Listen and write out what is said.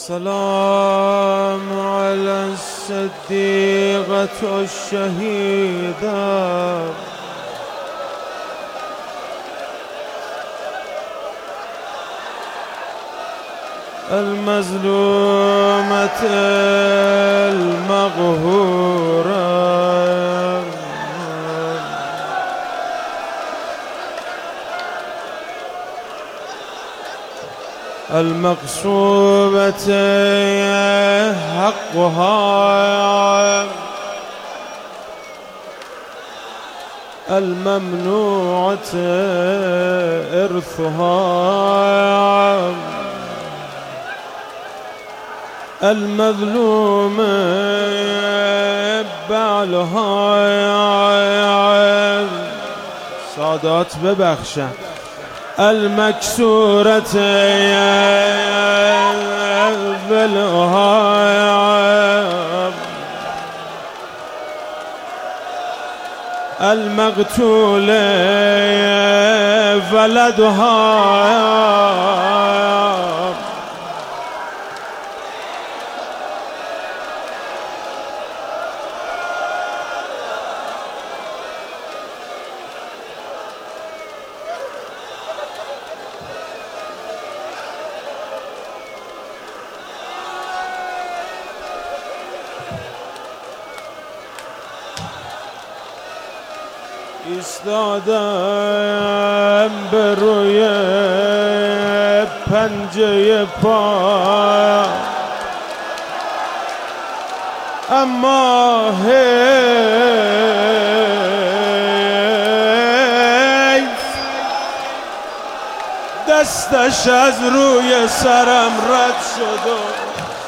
السلام على الصديقة الشهيدة المظلومة المغهورة المغصوبة حقها الممنوعة إرثها المظلوم بعلها سادات ببخشن المكسورة ذلها المقتول ولدها ایستادم به روی پنجه پا اما حیف دستش از روی سرم رد شد و